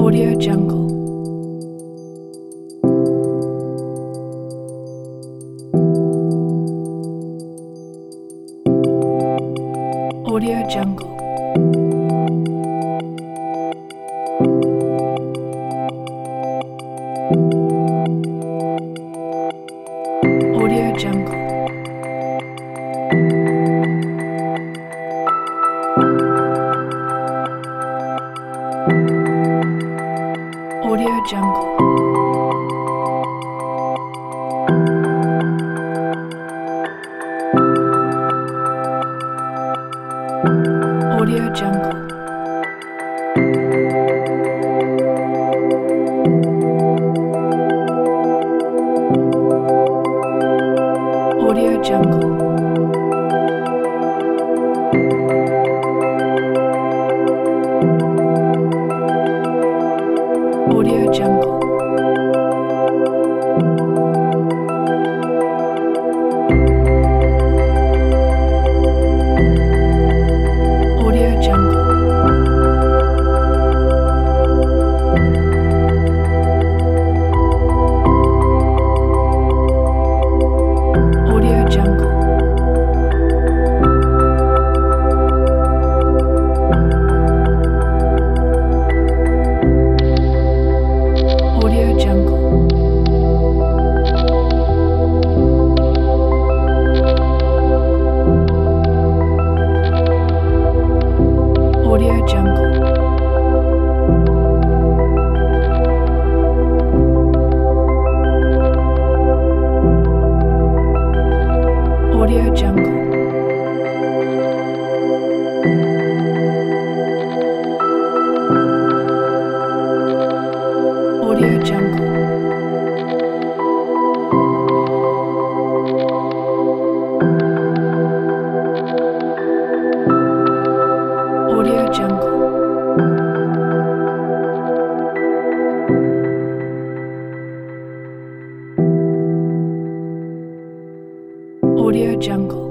Audio Jungle. Audio Jungle. Audio Jungle. Audio Jungle. Audio Jungle. Audio Jungle. Audio Jungle. Audio Jungle. Audio Jungle. Audio Jungle. Audio Jungle. Audio Jungle. Audio Jungle. Audio Jungle. Audio Jungle.